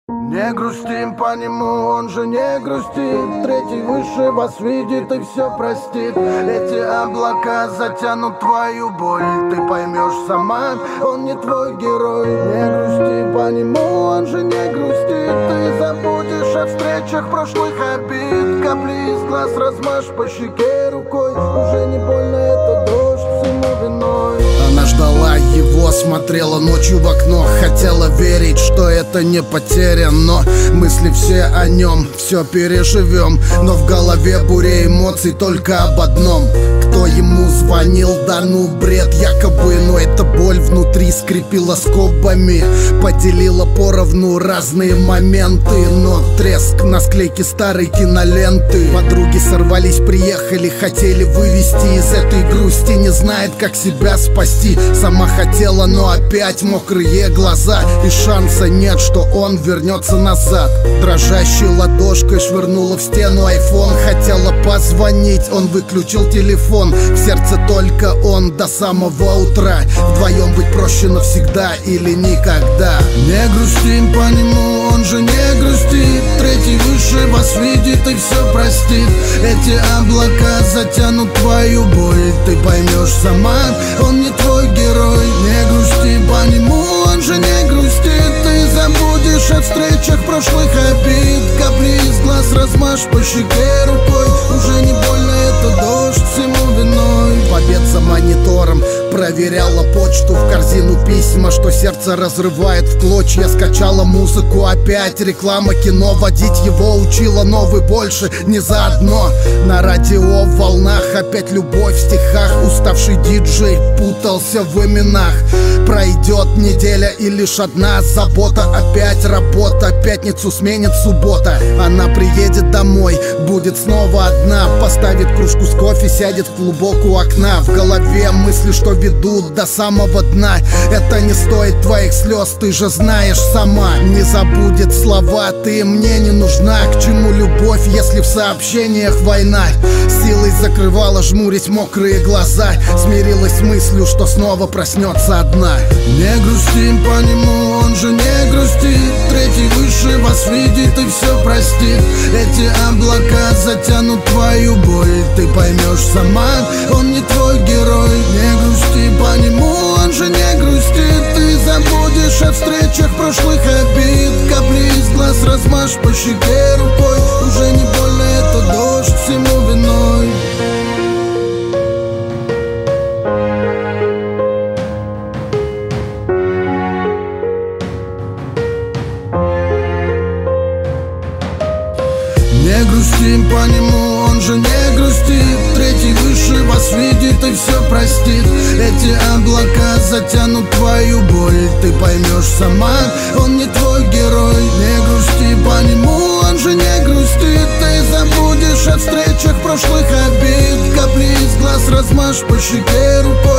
Не грустим по нему, он же не грустит. Третий выше вас видит и все простит. Эти облака затянут твою боль. Ты поймешь сама, он не твой герой. Не грусти по нему, он же не грустит. Ты забудешь о встречах прошлых обид. Капли из глаз размажь по щеке рукой. Уже не больно, это дождь всему виной. Она ждала его, смотрела ночью в окно. Хотела верить, что это не потеря, но мысли все о нем, все переживем. Но в голове буря эмоций только об одном: кто ему звонил, да ну бред якобы. Но эта боль внутри скрепила скобами, поделила поровну разные моменты. Но треск на склейке старой киноленты. Подруги сорвались, приехали, хотели вывести из этой грусти. Не знает, как себя спасти. Сама хотела, но опять мокрые глаза. И шанса нет, что он вернется назад. Дрожащей ладошкой швырнула в стену айфон. Хотела позвонить, он выключил телефон. В сердце только он до самого утра. Вдвоем быть проще навсегда или никогда. Не грустим по нему, он же не грустит. Третий выше вас видит и все простит. Эти облака затянут твою боль. Ты поймешь сама, он не твой герой. Не грусти по нему, он же не грустит. Ты забудешь о встречах прошлых обид. Капли из глаз размажь по щеке рукой. Уже не больно, это дождь всему виной. Побед за монитором, проверяла почту, в корзину письма, что сердце разрывает в клочья. Скачала музыку, опять реклама кино. Водить его учила, но вы больше не заодно. На радио в волнах опять любовь в стихах. Уставший диджей путался в именах. Пройдет неделя и лишь одна забота. Опять работа, пятницу сменит суббота. Она приедет домой, будет снова одна. Поставит кружку с кофе, сядет в клубок у окна. В голове мысли, что ведут до самого дна. Это не стоит твоих слез, ты же знаешь сама. Не забудет слова, ты мне не нужна. К чему любовь, если в сообщениях война? Силой закрывала, жмурясь мокрые глаза. Смирилась с мыслью, что снова проснется одна. Не грустим по нему, он же не грустит. Третий выше вас видит и все простит. Эти облака затянут твою боль. Ты поймешь сама, он не твой герой. Не грусти по нему, он же не грустит. Ты забудешь о встречах прошлых обид. Капли из глаз размажь по щеке рукой. Уже не больно, это дождь всему виной. Не грустим по нему, он же не грустит. Третий выше вас видит и все простит. Эти облака затянут твою боль. Ты поймешь сама, он не твой герой. Не грусти по нему, он же не грустит. Ты забудешь о встречах прошлых обид. Капли из глаз размажь по щеке рукой.